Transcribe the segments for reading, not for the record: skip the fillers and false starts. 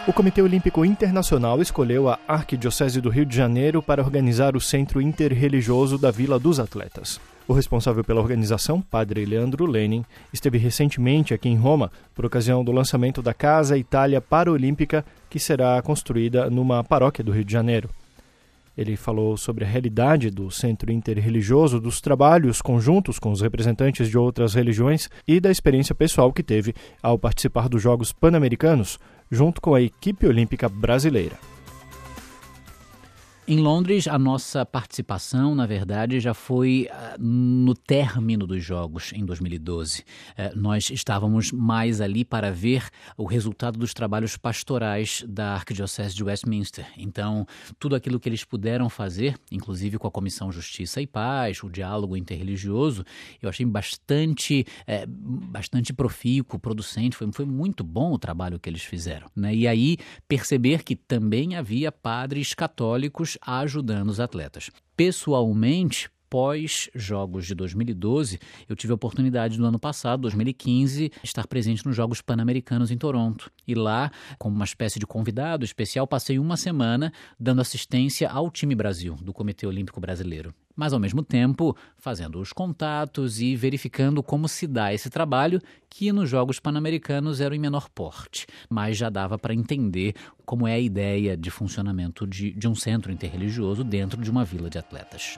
O Comitê Olímpico Internacional escolheu a Arquidiocese do Rio de Janeiro para organizar o Centro Interreligioso da Vila dos Atletas. O responsável pela organização, Padre Leandro Lenin, esteve recentemente aqui em Roma por ocasião do lançamento da Casa Itália Paralímpica, que será construída numa paróquia do Rio de Janeiro. Ele falou sobre a realidade do Centro Interreligioso, dos trabalhos conjuntos com os representantes de outras religiões e da experiência pessoal que teve ao participar dos Jogos Pan-Americanos, junto com a equipe olímpica brasileira. Em Londres, a nossa participação, na verdade, já foi no término dos Jogos, em 2012. Nós estávamos mais ali para ver o resultado dos trabalhos pastorais da Arquidiocese de Westminster. Então, tudo aquilo que eles puderam fazer, inclusive com a Comissão Justiça e Paz, o diálogo interreligioso, eu achei bastante profícuo, producente, foi muito bom o trabalho que eles fizeram, né? E aí, perceber que também havia padres católicos ajudando os atletas. Pessoalmente, pós-Jogos de 2012, eu tive a oportunidade no ano passado, 2015, estar presente nos Jogos Pan-Americanos em Toronto. E lá, como uma espécie de convidado especial, passei uma semana dando assistência ao time Brasil, do Comitê Olímpico Brasileiro. Mas, ao mesmo tempo, fazendo os contatos e verificando como se dá esse trabalho, que nos Jogos Pan-Americanos era em menor porte, mas já dava para entender como é a ideia de funcionamento de um centro interreligioso dentro de uma vila de atletas.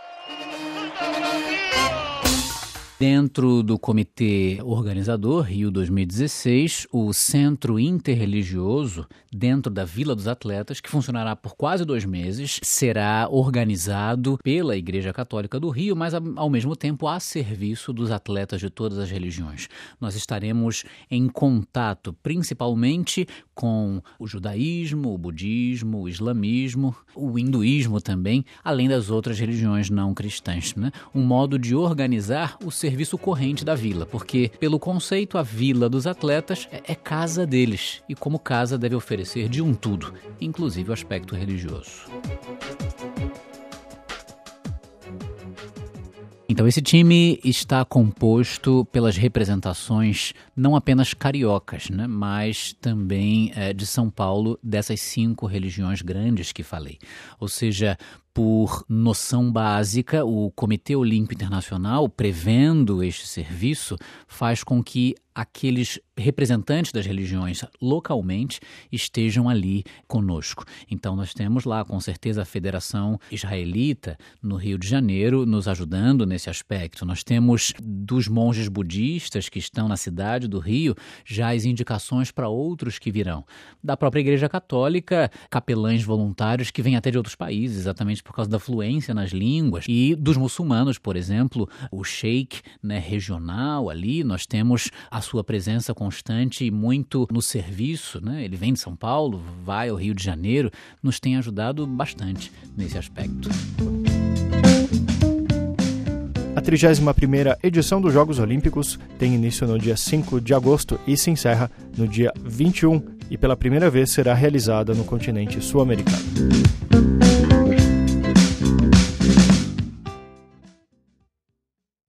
Dentro do comitê organizador, Rio 2016, o Centro Interreligioso, dentro da Vila dos Atletas, que funcionará por quase 2 meses, será organizado pela Igreja Católica do Rio, mas ao mesmo tempo a serviço dos atletas de todas as religiões. Nós estaremos em contato principalmente com o judaísmo, o budismo, o islamismo, o hinduísmo também, além das outras religiões não cristãs, né? Um modo de organizar o serviço corrente da vila, porque, pelo conceito, a Vila dos Atletas é casa deles e, como casa, deve oferecer de um tudo, inclusive o aspecto religioso. Então, esse time está composto pelas representações não apenas cariocas, né, mas também de São Paulo, dessas 5 religiões grandes que falei. Ou seja, por noção básica, o Comitê Olímpico Internacional, prevendo este serviço, faz com que aqueles representantes das religiões localmente estejam ali conosco. Então nós temos lá, com certeza, a Federação Israelita no Rio de Janeiro nos ajudando nesse aspecto. Nós temos dos monges budistas que estão na cidade do Rio já as indicações para outros que virão. Da própria Igreja Católica, capelães voluntários que vêm até de outros países, exatamente por causa da fluência nas línguas. E dos muçulmanos, por exemplo, o sheik, né, regional ali, nós temos a sua presença constante e muito no serviço, né? Ele vem de São Paulo, vai ao Rio de Janeiro, nos tem ajudado bastante nesse aspecto. A 31ª edição dos Jogos Olímpicos tem início no dia 5 de agosto e se encerra no dia 21 e pela primeira vez será realizada no continente sul-americano.